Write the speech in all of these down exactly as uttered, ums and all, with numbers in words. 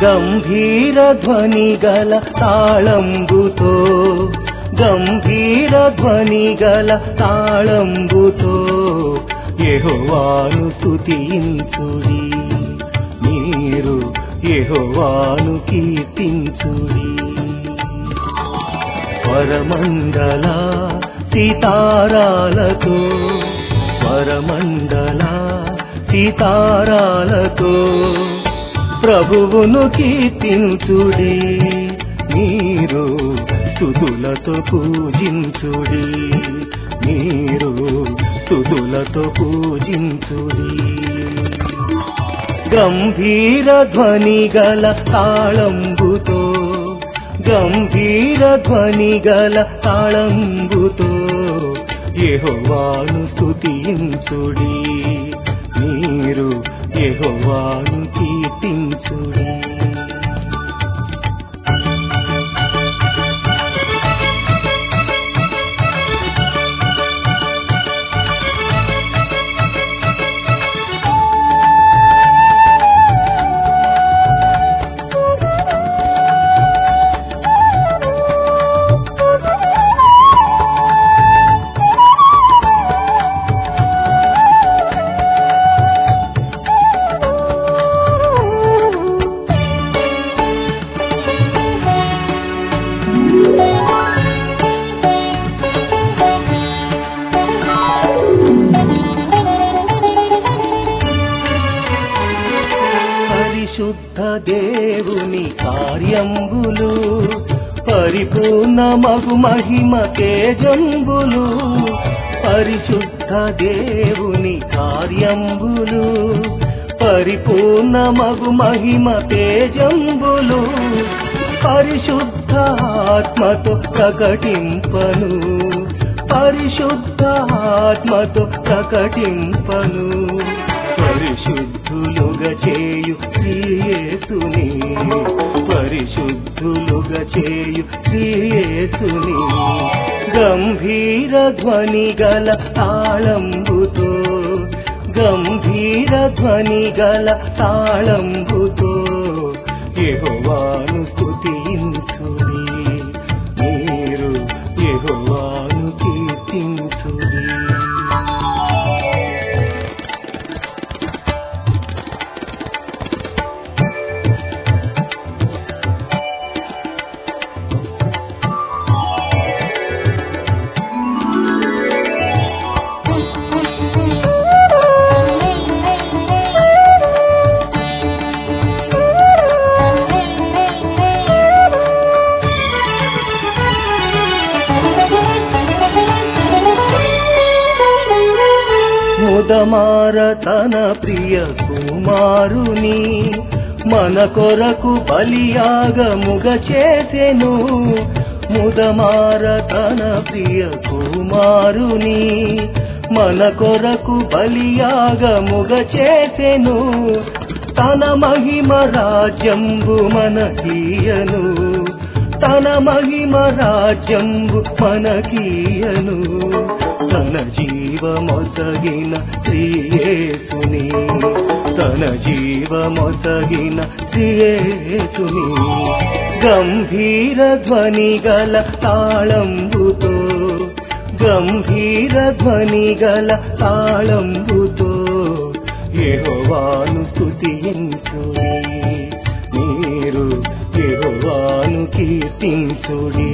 గంభీర ధ్వని గల తాళంబుతో గంభీర ధ్వని గల తాళంబుతో యెహోవాను స్తుతించుడి మీరు యెహోవాను కీర్తించుడి వరమండల సితారాలతో వరమండల సితారాలతో ప్రభువును కీర్తించుడి మీరు స్తుతులతో పూజించుడి మీరు స్తుతులతో పూజించుడి గంభీర ధ్వని గల తాళంబుతో గంభీర ధ్వని గల తాళంబుతో యెహోవాను స్తుతించుడి మీరు యెహోవాను కీర్తించుడి పరిశుద్ధ దేవుని కార్యంబులు పరిపూర్ణమగు మహిమ తేజంబులు పరిశుద్ధ దేవుని కార్యంబులు పరిపూర్ణమగు మహిమ తేజంబులు పరిశుద్ధ ఆత్మతో ప్రకటింపను పరిశుద్ధ ఆత్మతో ప్రకటింపను పరిశుద్ధులుగా చేయు యేసుని పరిశుద్ధులుగా చేయు యేసుని గంభీర ధ్వని గల తాళంబుతో గంభీర ధ్వని గల తాళంబుతో యెహోవాను స్తుతించుడి మీరు యెహోవాను కీర్తించుడి ముదమార తన ప్రియ కుమారుని మన కొరకు బలియాగముగ చేసెను ముదమార తన ప్రియ కుమారుని మన కొరకు బలియాగముగ చేసెను తన మహిమ రాజ్యంబు మనకీయను తన మహిమ రాజ్యంబు మనకీయను తన జీవమొసగిన శ్రీయేసుని తన జీవమొసగిన శ్రీయేసుని గంభీర ధ్వని గల తాళంబుతో గంభీర ధ్వని గల తాళంబుతో యెహోవాను స్తుతించుడి మీరు యెహోవాను కీర్తించుడి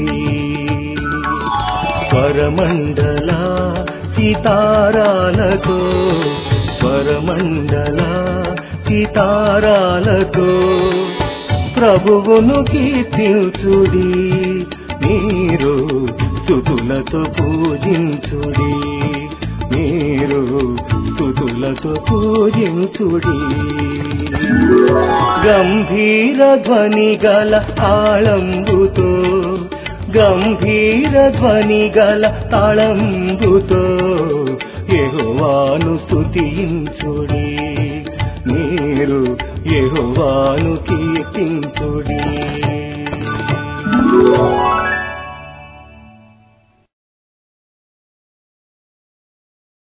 స్వరమండల సితారాలతో స్వరమండల సితారాలతో ప్రభువును కీర్తించుడి మీరు స్తుతులతో పూజించుడి మీరు స్తుతులతో పూజించుడి గంభీర ధ్వని గల తాళంబుతో గంభీర ధ్వని గల తాళంబుతో యెహోవాను స్తుతించుడి మీరు యెహోవాను కీర్తించుడి